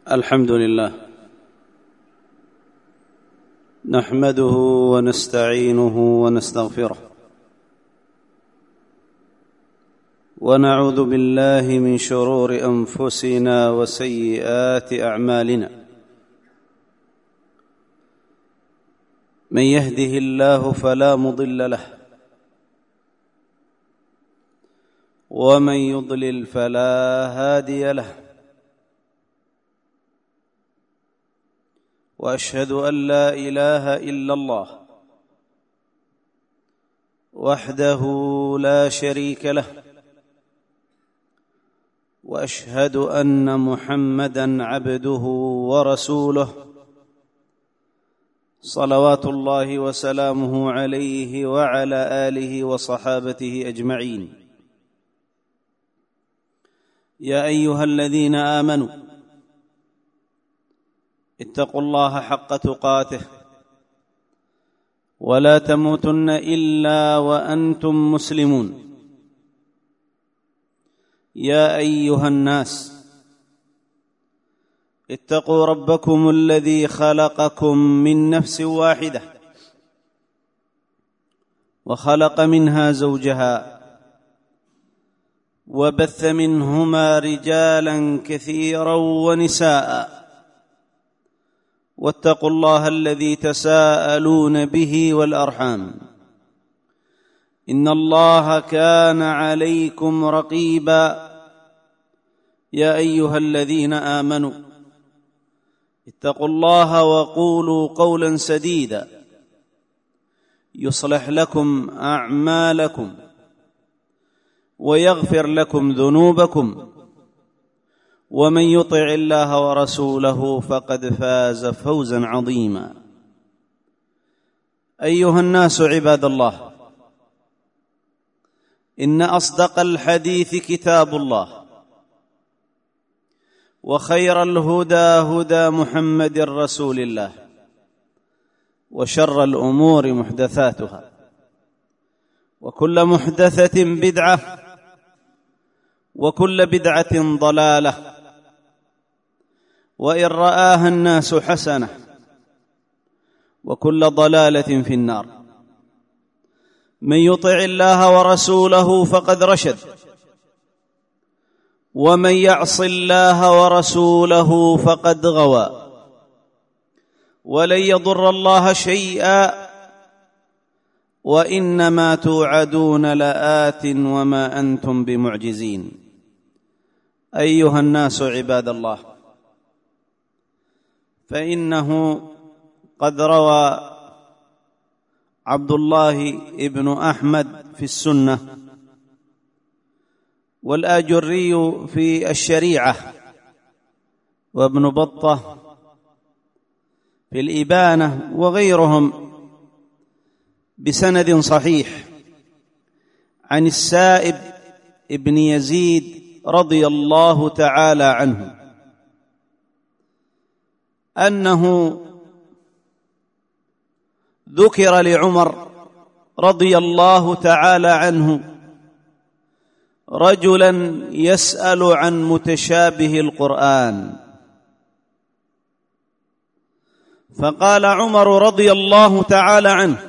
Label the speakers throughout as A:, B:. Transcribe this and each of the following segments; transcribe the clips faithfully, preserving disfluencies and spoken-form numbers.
A: الحمد لله نحمده ونستعينه ونستغفره ونعوذ بالله من شرور أنفسنا وسيئات أعمالنا من يهده الله فلا مضل له ومن يضلل فلا هادي له واشهد ان لا اله الا الله وحده لا شريك له واشهد ان محمدا عبده ورسوله صلوات الله وسلامه عليه وعلى اله وصحابته اجمعين. يا ايها الذين امنوا اتقوا الله حق تقاته ولا تموتن الا وانتم مسلمون. يا ايها الناس اتقوا ربكم الذي خلقكم من نفس واحده وخلق منها زوجها وبث منهما رجالا كثيرا ونساء واتقوا الله الذي تساءلون به والارحام ان الله كان عليكم رقيبا. يا ايها الذين امنوا اتقوا الله وقولوا قولا سديدا يصلح لكم اعمالكم ويغفر لكم ذنوبكم ومن يطع الله ورسوله فقد فاز فوزا عظيما. ايها الناس عباد الله، ان اصدق الحديث كتاب الله وخير الهدى هدى محمد رسول الله وشر الامور محدثاتها وكل محدثه بدعه وكل بدعه ضلاله وإن رآها الناس حسنة وكل ضلالة في النار. من يطع الله ورسوله فقد رشد ومن يعص الله ورسوله فقد غوى ولن يضر الله شيئا وإنما توعدون لآت وما أنتم بمعجزين. أيها الناس عباد الله، فإنه قد روى عبد الله بن أحمد في السنة والآجري في الشريعة وابن بطة في الإبانة وغيرهم بسند صحيح عن السائب ابن يزيد رضي الله تعالى عنه أنه ذكر لعمر رضي الله تعالى عنه رجلا يسأل عن متشابه القرآن، فقال عمر رضي الله تعالى عنه: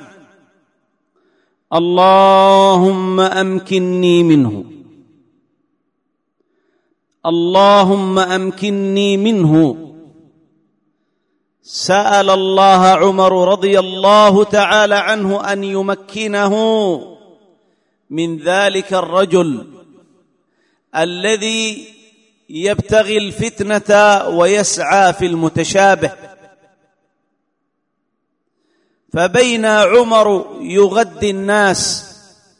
A: اللهم أمكنني منه، اللهم أمكنني منه. سأل الله عمر رضي الله تعالى عنه أن يمكنه من ذلك الرجل الذي يبتغي الفتنة ويسعى في المتشابه. فبين عمر يغدي الناس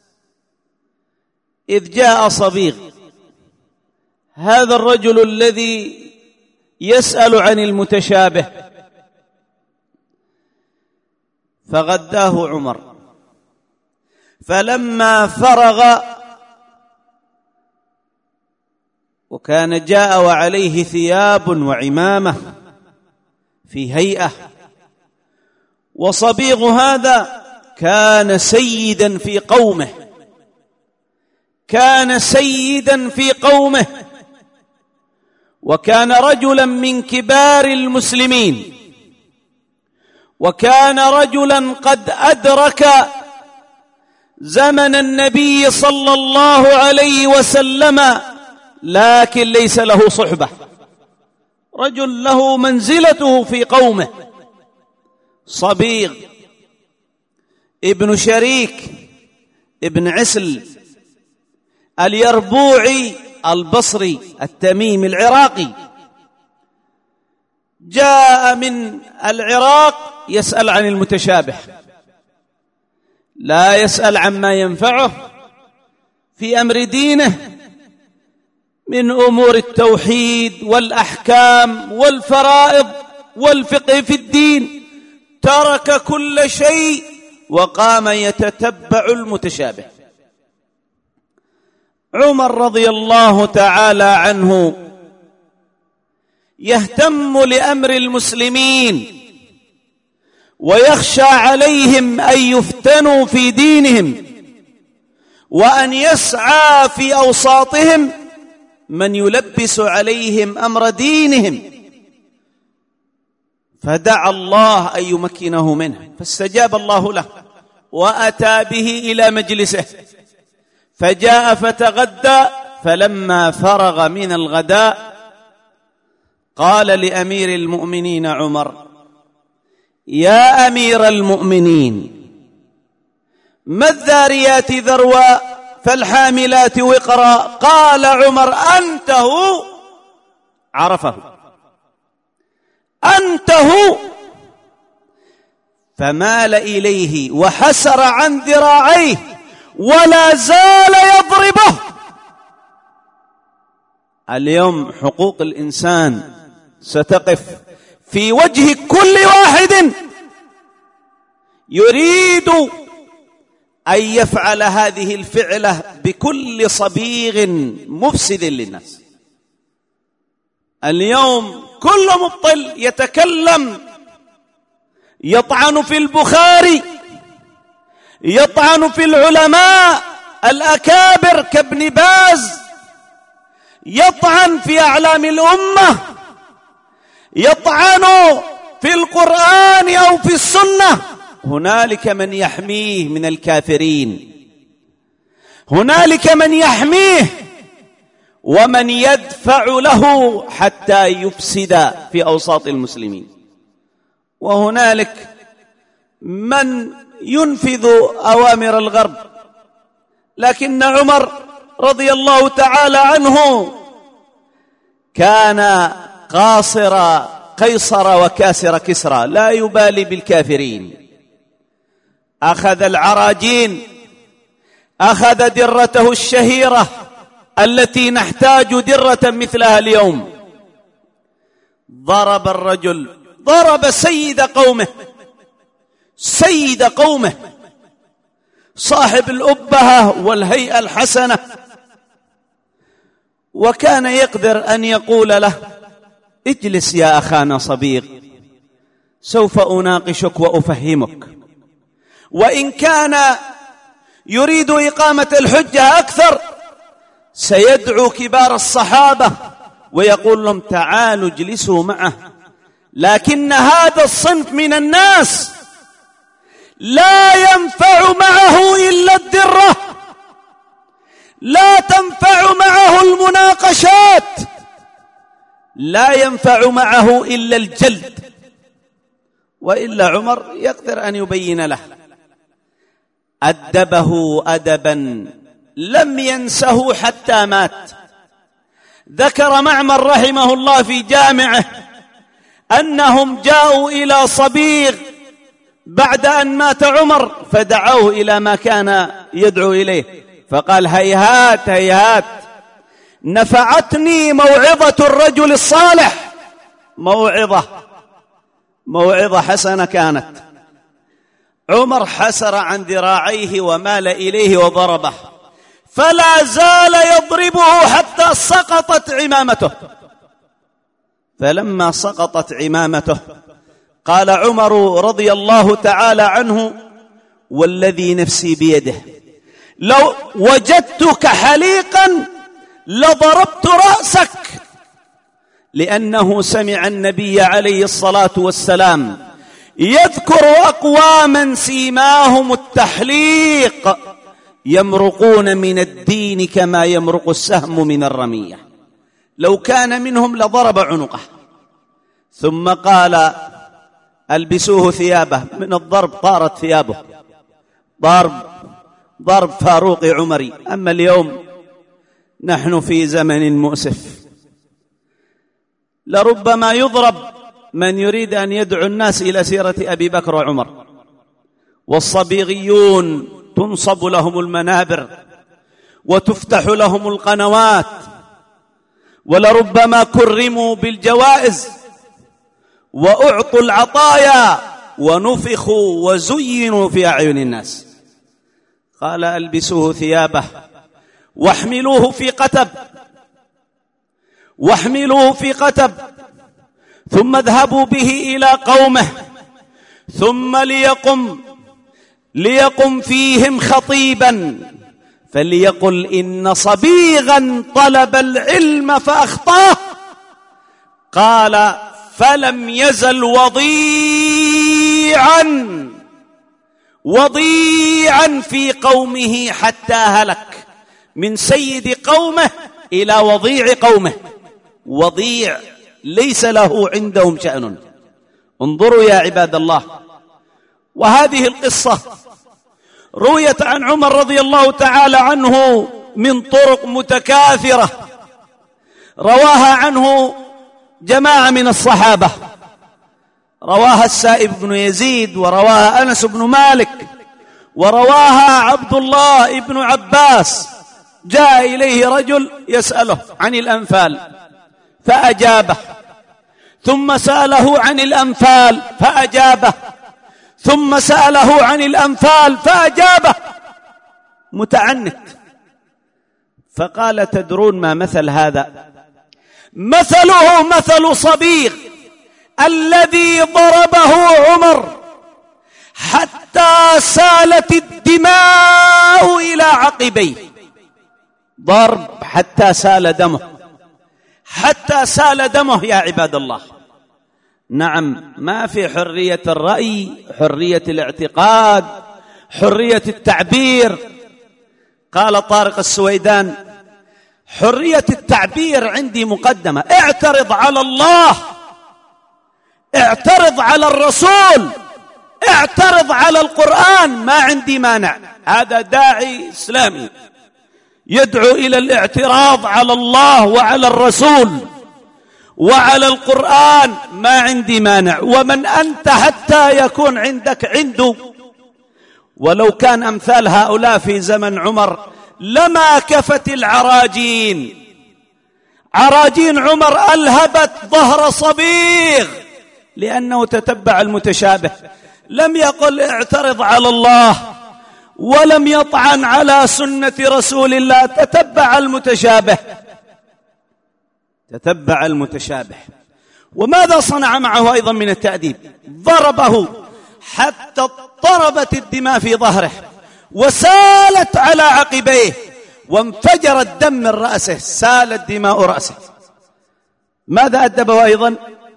A: إذ جاء صبيغ، هذا الرجل الذي يسأل عن المتشابه، فغداه عمر. فلما فرغ وكان جاء وعليه ثياب وعمامة في هيئة، وصبيغ هذا كان سيدا في قومه، كان سيدا في قومه وكان رجلا من كبار المسلمين، وكان رجلا قد أدرك زمن النبي صلى الله عليه وسلم، لكن ليس له صحبة، رجل له منزلته في قومه، صبيغ ابن شريك ابن عسل اليربوعي البصري التميمي العراقي، جاء من العراق يسأل عن المتشابه، لا يسأل عما ينفعه في أمر دينه من أمور التوحيد والأحكام والفرائض والفقه في الدين، ترك كل شيء وقام يتتبع المتشابه. عمر رضي الله تعالى عنه يهتم لأمر المسلمين ويخشى عليهم أن يفتنوا في دينهم، وأن يسعى في أوساطهم من يلبس عليهم أمر دينهم، فدعا الله أن يمكنه منه، فاستجاب الله له وأتى به إلى مجلسه، فجاء فتغدى، فلما فرغ من الغداء قال لأمير المؤمنين عمر: يا أمير المؤمنين، ما الذاريات ذروا فالحاملات وقرا؟ قال عمر: أنت هو. عرفه، أنت هو، فمال إليه وحسر عن ذراعيه ولا زال يضربه. اليوم حقوق الإنسان ستقف في وجه كل واحد يريد أن يفعل هذه الفعلة بكل صبيغ مفسد للناس. اليوم كل مبطل يتكلم، يطعن في البخاري، يطعن في العلماء الأكابر كابن باز، يطعن في أعلام الأمة، يطعن في القرآن أو في السنة. هنالك من يحميه من الكافرين، هنالك من يحميه ومن يدفع له حتى يفسد في أوساط المسلمين، وهنالك من ينفذ أوامر الغرب. لكن عمر رضي الله تعالى عنه كان قاصر قيصر وكاسر كسرى، لا يبالي بالكافرين. أخذ العراجين، أخذ درته الشهيرة التي نحتاج درة مثلها اليوم، ضرب الرجل، ضرب سيد قومه، سيد قومه، صاحب الأبهة والهيئة الحسنة، وكان يقدر أن يقول له: اجلس يا أخانا صبيغ، سوف أناقشك وأفهمك. وإن كان يريد إقامة الحجة أكثر سيدعو كبار الصحابة ويقول لهم: تعالوا اجلسوا معه. لكن هذا الصنف من الناس لا ينفع معه إلا الدرة، لا تنفع معه المناقشات، لا ينفع معه إلا الجلد. وإلا عمر يقدر أن يبين له، أدبه أدبا لم ينسه حتى مات. ذكر معمر رحمه الله في جامعه أنهم جاءوا إلى صبيغ بعد أن مات عمر فدعوه إلى ما كان يدعو إليه، فقال: هيهات هيهات، نفعتني موعظة الرجل الصالح، موعظة موعظة حسنة كانت. عمر حسر عن ذراعيه ومال إليه وضربه، فلا زال يضربه حتى سقطت عمامته. فلما سقطت عمامته قال عمر رضي الله تعالى عنه: والذي نفسي بيده لو وجدتك حليقا لضربت رأسك. لأنه سمع النبي عليه الصلاة والسلام يذكر أقواما سيماهم التحليق يمرقون من الدين كما يمرق السهم من الرمية، لو كان منهم لضرب عنقه. ثم قال ألبسوه ثيابه، من الضرب طارت ثيابه، ضرب ضرب فاروق عمري. أما اليوم نحن في زمن مؤسف، لربما يضرب من يريد أن يدعو الناس إلى سيرة أبي بكر وعمر، والصبيغيون تنصب لهم المنابر وتفتح لهم القنوات، ولربما كرموا بالجوائز وأعطوا العطايا ونفخوا وزينوا في أعين الناس. قال ألبسوه ثيابه واحملوه في قتب واحملوه في قتب ثم اذهبوا به إلى قومه، ثم ليقم ليقم فيهم خطيبا فليقل إن صبيغا طلب العلم فأخطاه. قال فلم يزل وضيعا وضيعا في قومه حتى هلك، من سيد قومه إلى وضيع قومه. وضيع ليس له عندهم شأن. انظروا يا عباد الله، وهذه القصة رويت عن عمر رضي الله تعالى عنه من طرق متكاثرة، رواها عنه جماعة من الصحابة، رواها السائب بن يزيد، ورواها أنس بن مالك، ورواها عبد الله بن عباس. جاء إليه رجل يسأله عن الأنفال فأجابه، ثم سأله عن الأنفال فأجابه، ثم سأله عن الأنفال فأجابه، متعنت. فقال تدرون ما مثل هذا؟ مثله مثل صبيغ الذي ضربه عمر حتى سالت الدماء إلى عقبيه، ضرب حتى سال دمه، حتى سال دمه يا عباد الله. نعم، ما في حرية الرأي، حرية الاعتقاد، حرية التعبير. قال طارق السويدان حرية التعبير عندي مقدمة، اعترض على الله، اعترض على الرسول، اعترض على القرآن، ما عندي مانع. هذا داعي إسلامي يدعو إلى الاعتراض على الله وعلى الرسول وعلى القرآن، ما عندي مانع. ومن أنت حتى يكون عندك عنده؟ ولو كان أمثال هؤلاء في زمن عمر لما كفت العراجين. عراجين عمر ألهبت ظهر صبيغ لأنه تتبع المتشابه، لم يقل اعترض على الله، ولم يطعن على سنة رسول الله، تتبع المتشابه، تتبع المتشابه. وماذا صنع معه أيضا من التأديب؟ ضربه حتى اضطربت الدماء في ظهره وسالت على عقبيه وانفجر الدم من رأسه، سالت دماء رأسه. ماذا أدبه أيضا؟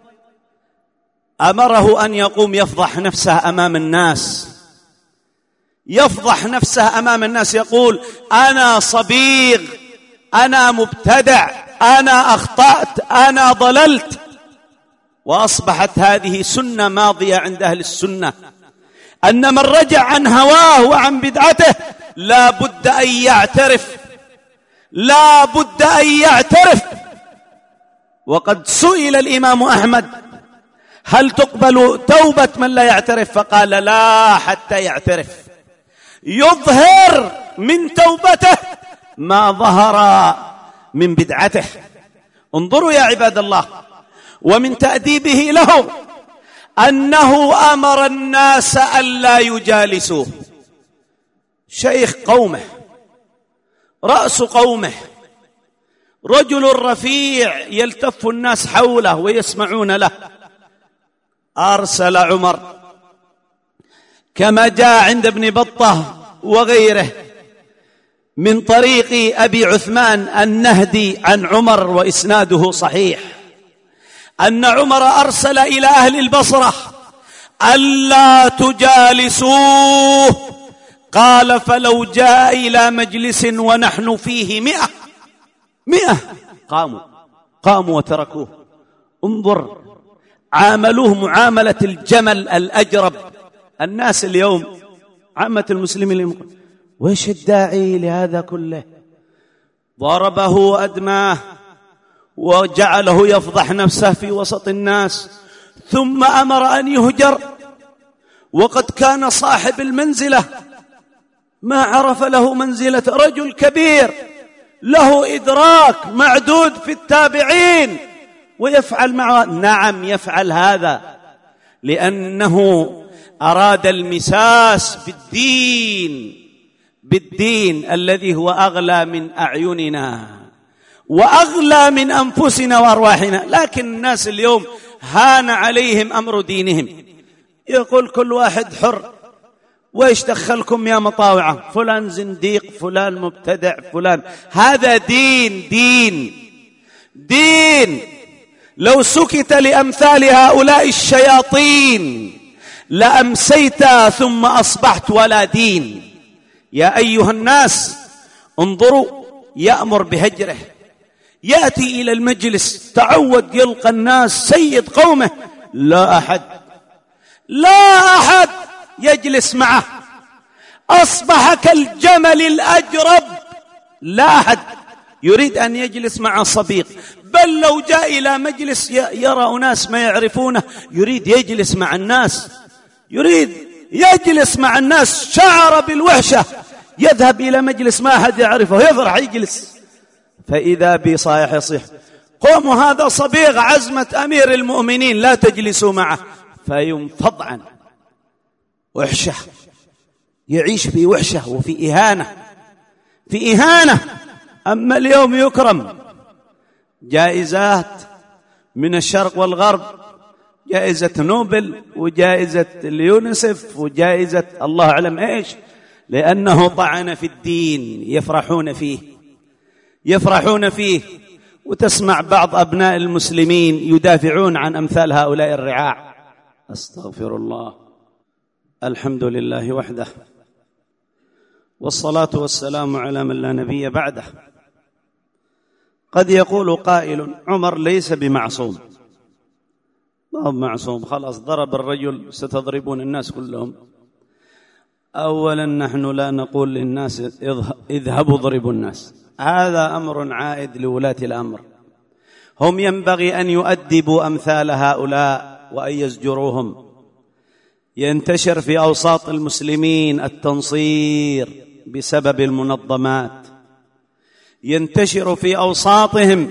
A: أمره أن يقوم يفضح نفسه أمام الناس، يفضح نفسه أمام الناس، يقول أنا صبيغ، أنا مبتدع، أنا أخطأت، أنا ضللت. وأصبحت هذه سنة ماضية عند أهل السنة، أن من رجع عن هواه وعن بدعته لا بد أن يعترف، لا بد أن يعترف. وقد سئل الإمام أحمد هل تقبل توبة من لا يعترف؟ فقال لا، حتى يعترف، يظهر من توبته ما ظهر من بدعته. انظروا يا عباد الله، ومن تأديبه له أنه أمر الناس ألا يجالسوه، شيخ قومه، رأس قومه، رجل رفيع يلتف الناس حوله ويسمعون له. أرسل عمر كما جاء عند ابن بطة وغيره من طريق أبي عثمان النهدي عن عمر وإسناده صحيح، أن عمر أرسل إلى أهل البصرة ألا تجالسوه، قال فلو جاء إلى مجلس ونحن فيه مئة مئة قاموا قاموا وتركوه. انظر، عاملوه معاملة الجمل الأجرب. الناس اليوم عامة المسلمين وإيش الداعي لهذا كله؟ ضربه وأدماه وجعله يفضح نفسه في وسط الناس، ثم أمر أن يهجر، وقد كان صاحب المنزلة ما عرف له منزلة، رجل كبير له إدراك معدود في التابعين، ويفعل معه. نعم يفعل هذا لأنه أراد المساس بالدين، بالدين الذي هو أغلى من أعيننا وأغلى من أنفسنا وأرواحنا. لكن الناس اليوم هان عليهم أمر دينهم، يقول كل واحد حر، وإيش دخلكم يا مطاوعة؟ فلان زنديق، فلان مبتدع، فلان. هذا دين دين دين. لو سكت لأمثال هؤلاء الشياطين لأمسيت ثم أصبحت ولا دين. يا أيها الناس انظروا، يأمر بهجره، يأتي إلى المجلس، تعود يلقى الناس سيد قومه، لا أحد لا أحد يجلس معه، أصبح كالجمل الأجرب، لا أحد يريد أن يجلس مع صبيغ. بل لو جاء إلى مجلس يرى أناس ما يعرفونه يريد يجلس مع الناس، يريد يجلس مع الناس، شعر بالوحشة يذهب إلى مجلس ما أحد يعرفه يفرح يجلس، فإذا بصايح يصيح قوموا هذا صبيغ عزمة أمير المؤمنين لا تجلسوا معه، فينفض عنه. وحشة، يعيش في وحشة وفي إهانة، في إهانة. أما اليوم يكرم، جائزات من الشرق والغرب، جائزة نوبل وجائزة اليونسف وجائزة الله أعلم إيش، لأنه طعن في الدين، يفرحون فيه يفرحون فيه. وتسمع بعض أبناء المسلمين يدافعون عن أمثال هؤلاء الرعاع. أستغفر الله. الحمد لله وحده، والصلاة والسلام على من لا نبي بعده. قد يقول قائل عمر ليس بمعصوم. ما هو معصوم، خلاص ضرب الرجل ستضربون الناس كلهم. أولا نحن لا نقول للناس اذهبوا ضربوا الناس، هذا أمر عائد لولاة الأمر، هم ينبغي أن يؤدبوا أمثال هؤلاء وأن يزجروهم. ينتشر في أوساط المسلمين التنصير بسبب المنظمات، ينتشر في أوساطهم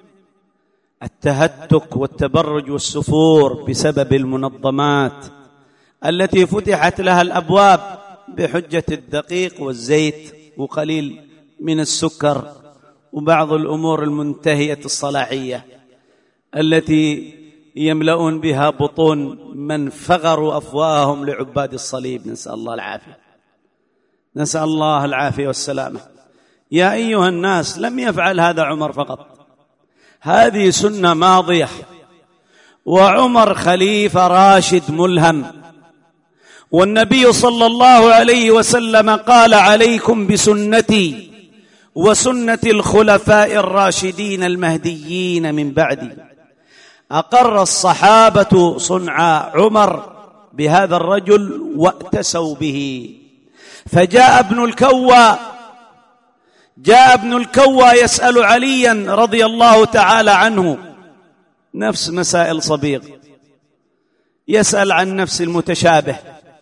A: التهتك والتبرج والسفور بسبب المنظمات التي فتحت لها الأبواب بحجة الدقيق والزيت وقليل من السكر وبعض الأمور المنتهية الصلاحية التي يملؤون بها بطون من فغروا أفواههم لعباد الصليب. نسأل الله العافية، نسأل الله العافية والسلامة. يا أيها الناس، لم يفعل هذا عمر فقط، هذه سنة ماضية، وعمر خليفة راشد ملهم، والنبي صلى الله عليه وسلم قال عليكم بسنتي وسنة الخلفاء الراشدين المهديين من بعدي. أقر الصحابة صنع عمر بهذا الرجل واتسوا به. فجاء ابن الكوى جاء ابن الكوى يسأل عليا رضي الله تعالى عنه نفس مسائل صبيغ، يسأل عن نفس المتشابه،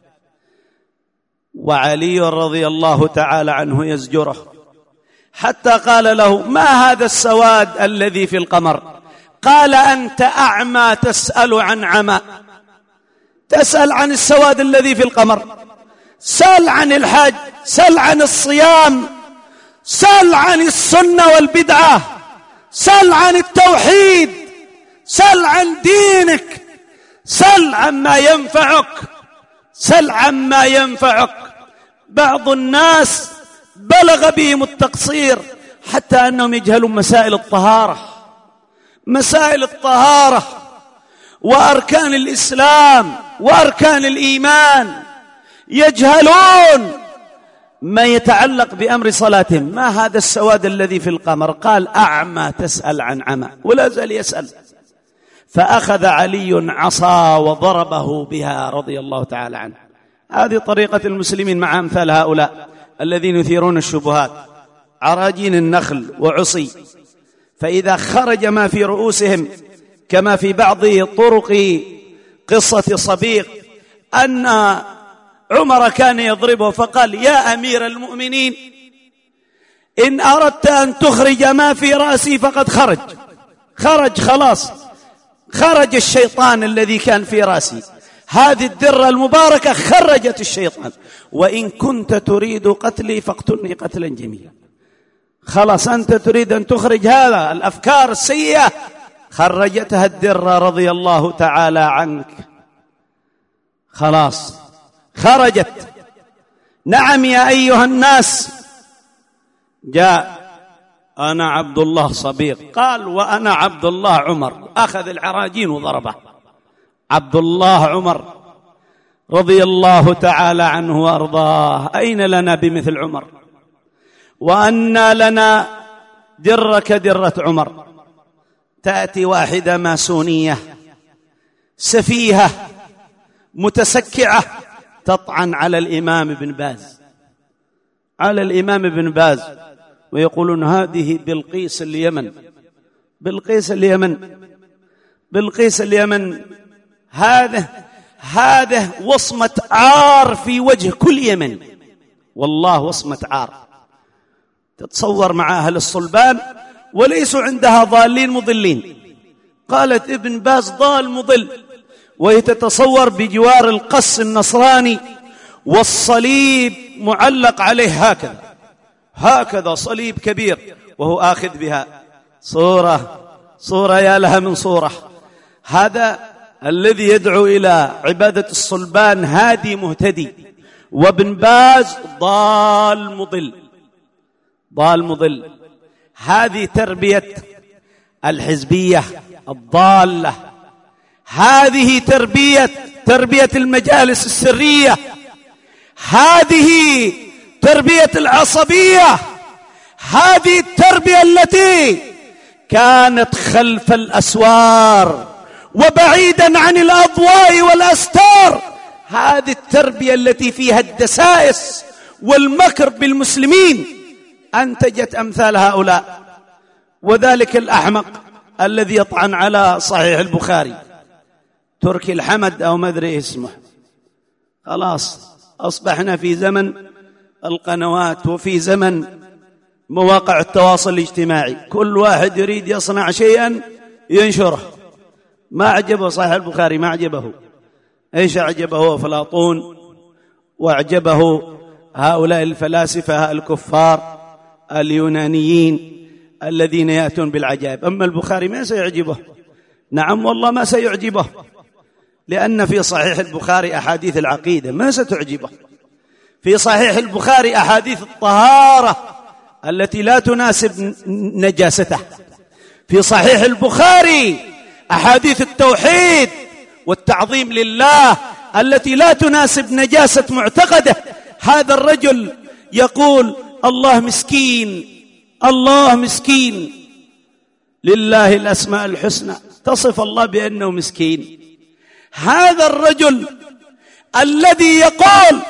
A: وعلي رضي الله تعالى عنه يزجره، حتى قال له ما هذا السواد الذي في القمر؟ قال أنت أعمى تسأل عن عمى، تسأل عن السواد الذي في القمر، سل عن الحج، سل عن الصيام، سل عن السنة والبدعة، سل عن التوحيد، سل عن دينك، سل عما ينفعك، سل عما ينفعك. بعض الناس بلغ بهم التقصير حتى أنهم يجهلون مسائل الطهارة، مسائل الطهارة وأركان الإسلام وأركان الإيمان، يجهلون ما يتعلق بأمر صلاتهم. ما هذا السواد الذي في القمر؟ قال أعمى تسأل عن عمى، ولا زال يسأل. فأخذ علي عصا وضربه بها رضي الله تعالى عنه. هذه طريقة المسلمين مع أمثال هؤلاء الذين يثيرون الشبهات، عراجين النخل وعصي. فإذا خرج ما في رؤوسهم كما في بعض طرق قصة صبيغ أن عمر كان يضربه فقال يا أمير المؤمنين إن أردت أن تخرج ما في رأسي فقد خرج خرج خلاص، خرج الشيطان الذي كان في رأسي. هذه الدرة المباركة خرجت الشيطان، وإن كنت تريد قتلي فاقتلني قتلا جميلا. خلاص أنت تريد أن تخرج هذا الأفكار السيئة، خرجتها الدرة رضي الله تعالى عنك، خلاص خرجت. نعم يا أيها الناس، جاء أنا عبد الله صبيغ، قال وأنا عبد الله عمر، أخذ العراجين وضربه. عبد الله عمر رضي الله تعالى عنه وأرضاه، أين لنا بمثل عمر؟ وأن لنا درة كدرة عمر. تأتي واحدة ماسونية سفيهة متسكعة تطعن على الإمام ابن باز، على الإمام ابن باز، ويقولون هذه بلقيس اليمن. بلقيس اليمن بلقيس اليمن هذا هذا وصمة عار في وجه كل يمن، والله وصمة عار. تتصور مع أهل الصلبان وليسوا عندها ضالين مضلين، قالت ابن باز ضال مضل، وهي تتصور بجوار القس النصراني والصليب معلق عليه هكذا هكذا صليب كبير، وهو آخذ بها صورة صورة يا لها من صورة. هذا الذي يدعو إلى عبادة الصلبان هادي مهتدي، وابن باز ضال مضل ضال مضل. هذه تربية الحزبية الضالة، هذه تربية تربية المجالس السرية، هذه تربية العصبية، هذه التربية التي كانت خلف الأسوار وبعيدا عن الأضواء والأستار، هذه التربية التي فيها الدسائس والمكر بالمسلمين أنتجت أمثال هؤلاء. وذلك الأحمق الذي يطعن على صحيح البخاري، تركي الحمد أو ما أدري اسمه. خلاص أصبحنا في زمن القنوات وفي زمن مواقع التواصل الاجتماعي، كل واحد يريد يصنع شيئا ينشره. ما عجبه صحيح البخاري، ما عجبه. إيش أعجبه؟ أفلاطون، وأعجبه هؤلاء الفلاسفة الكفار اليونانيين الذين يأتون بالعجائب. أما البخاري ما سيعجبه، نعم والله ما سيعجبه، لأن في صحيح البخاري أحاديث العقيدة ما ستعجبه. في صحيح البخاري أحاديث الطهارة التي لا تناسب نجاسته. في صحيح البخاري أحاديث التوحيد والتعظيم لله التي لا تناسب نجاسة معتقده. هذا الرجل يقول الله مسكين، الله مسكين، لله الأسماء الحسنى، تصف الله بأنه مسكين. هذا الرجل الذي يقول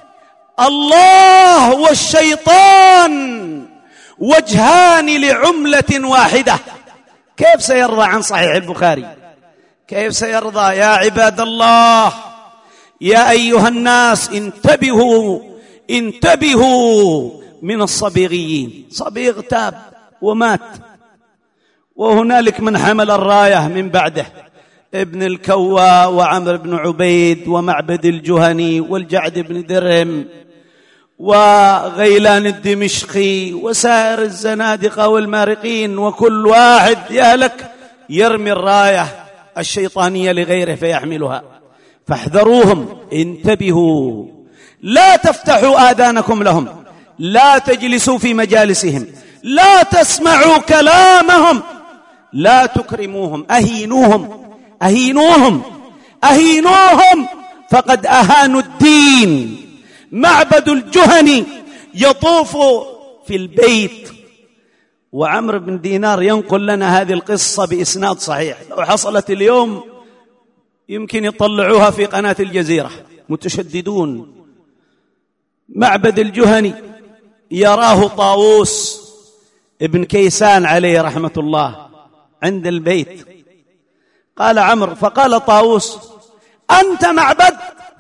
A: الله والشيطان وجهان لعملة واحدة، كيف سيرضى عن صحيح البخاري؟ كيف سيرضى؟ يا عباد الله، يا أيها الناس، انتبهوا انتبهوا من الصبيغيين. صبيغ تاب ومات، وهنالك من حمل الراية من بعده، ابن الكوى وعمر بن عبيد ومعبد الجهني والجعد بن درهم وغيلان الدمشقي وسائر الزنادقة والمارقين، وكل واحد يهلك يرمي الراية الشيطانية لغيره فيحملها. فاحذروهم، انتبهوا، لا تفتحوا آذانكم لهم، لا تجلسوا في مجالسهم، لا تسمعوا كلامهم، لا تكرموهم، أهينوهم أهينوهم أهينوهم فقد أهانوا الدين. معبد الجهني يطوف في البيت، وعمرو بن دينار ينقل لنا هذه القصة بإسناد صحيح، لو حصلت اليوم يمكن يطلعوها في قناة الجزيرة. متشددون. معبد الجهني يراه طاووس ابن كيسان عليه رحمة الله عند البيت. قال عمرو، فقال طاووس: أنت معبد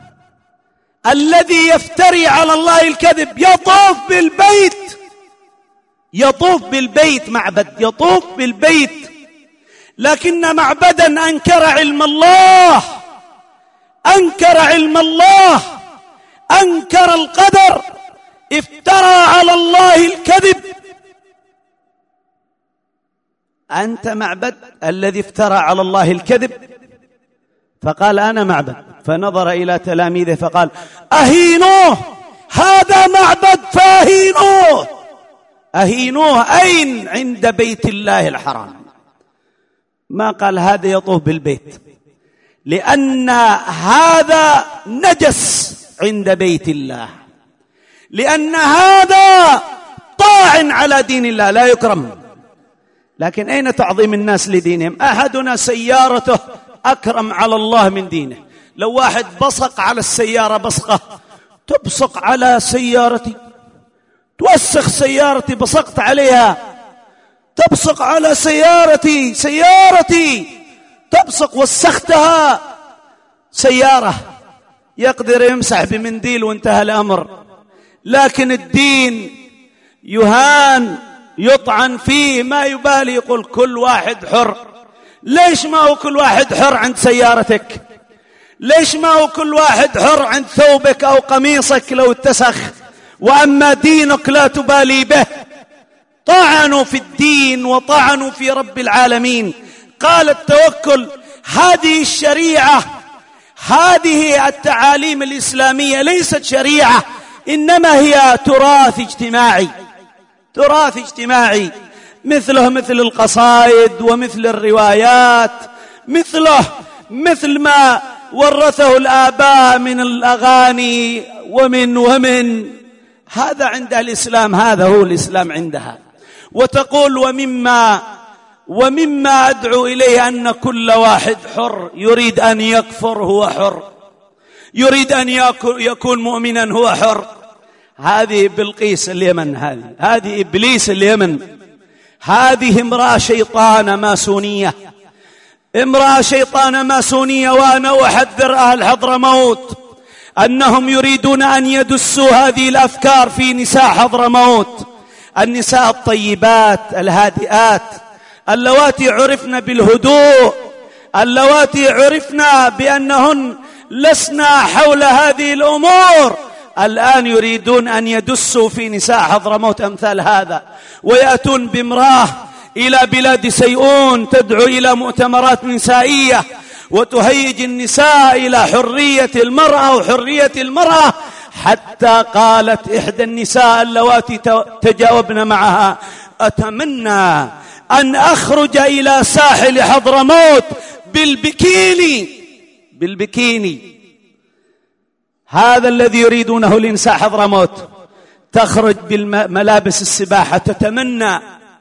A: الذي يفتري على الله الكذب يطوف بالبيت، يطوف بالبيت، معبد يطوف بالبيت، لكن معبدا أنكر علم الله، أنكر علم الله، أنكر القدر، افترى على الله الكذب. أنت معبد الذي افترى على الله الكذب؟ فقال: أنا معبد. فنظر إلى تلاميذه فقال: أهينوه، هذا معبد فأهينوه. أهينوه أين؟ عند بيت الله الحرام. ما قال هذا يطوف بالبيت، لأن هذا نجس عند بيت الله، لأن هذا طاعن على دين الله لا يكرم. لكن أين تعظيم الناس لدينهم؟ أحدنا سيارته أكرم على الله من دينه. لو واحد بصق على السيارة بصقة، تبصق على سيارتي، توسخ سيارتي، بصقت عليها، تبصق على سيارتي، سيارتي تبصق، وسختها. سيارة يقدر يمسح بمنديل وانتهى الأمر، لكن الدين يهان، يطعن فيه، ما يبالي، يقول كل واحد حر. ليش ما هو كل واحد حر عند سيارتك؟ ليش ما هو كل واحد حر عند ثوبك أو قميصك لو اتسخ، وأما دينك لا تبالي به؟ طعنوا في الدين وطعنوا في رب العالمين. قال التوكل هذه الشريعة، هذه التعاليم الإسلامية ليست شريعة، إنما هي تراث اجتماعي، تراث اجتماعي، مثله مثل القصائد ومثل الروايات، مثله مثل ما ورثه الآباء من الأغاني ومن ومن هذا عند الإسلام، هذا هو الإسلام عندها. وتقول ومما ومما أدعو إليه أن كل واحد حر، يريد أن يكفر هو حر، يريد أن يكون مؤمنا هو حر. هذه بلقيس اليمن، هذه هذه إبليس اليمن، هذه امرأة شيطانة ماسونية، امرأة شيطانة ماسونية. وأنا أحذر أهل حضرموت أنهم يريدون أن يدسوا هذه الأفكار في نساء حضرموت، النساء الطيبات الهادئات اللواتي عرفن بالهدوء، اللواتي عرفن بأنهن لسنا حول هذه الأمور. الآن يريدون أن يدسوا في نساء حضرموت أمثال هذا، ويأتون بامرأة إلى بلاد سيئون تدعو إلى مؤتمرات نسائية وتهيج النساء إلى حرية المرأة وحرية المرأة، حتى قالت إحدى النساء اللواتي تجاوبن معها: أتمنى أن أخرج إلى ساحل حضرموت بالبكيني، بالبكيني. هذا الذي يريدونه لنساء حضرموت، تخرج بالملابس السباحة، تتمنى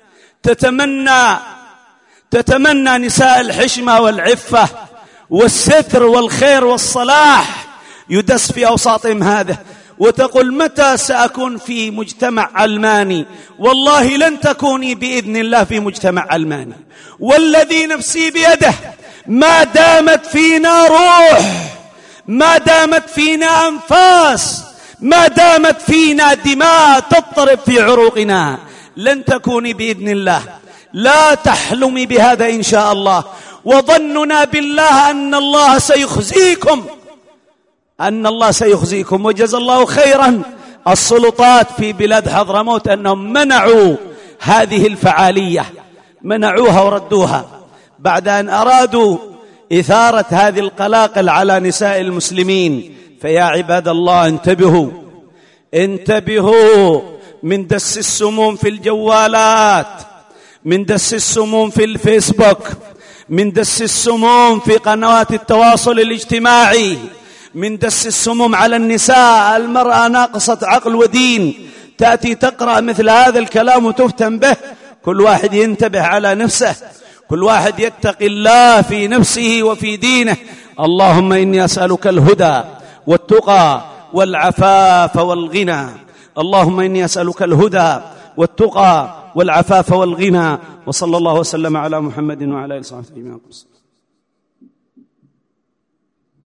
A: تتمنى تتمنى نساء الحشمة والعفة والستر والخير والصلاح يدس في أوساطهم هذا، وتقول متى سأكون في مجتمع علماني؟ والله لن تكوني بإذن الله في مجتمع علماني، والذي نفسي بيده ما دامت فينا روح، ما دامت فينا أنفاس، ما دامت فينا دماء تضطرب في عروقنا، لن تكوني بإذن الله. لا تحلمي بهذا إن شاء الله. وظننا بالله أن الله سيخزيكم، أن الله سيخزيكم. وجزا الله خيرا السلطات في بلاد حضرموت أنهم منعوا هذه الفعالية، منعوها وردوها بعد أن أرادوا إثارة هذه القلاقل على نساء المسلمين. فيا عباد الله انتبهوا، انتبهوا من دس السموم في الجوالات، من دس السموم في الفيسبوك، من دس السموم في قنوات التواصل الاجتماعي، من دس السموم على النساء. المرأة ناقصة عقل ودين تأتي تقرأ مثل هذا الكلام وتفتن به. كل واحد ينتبه على نفسه، كل واحد يتقي الله في نفسه وفي دينه. اللهم إني أسألك الهدى والتقى والعفاف والغنى. اللهم إني أسألك الهدى والتقى والعفاف والغنى. وصلى الله وسلم على محمد وعلى آله وصحبه أجمعين.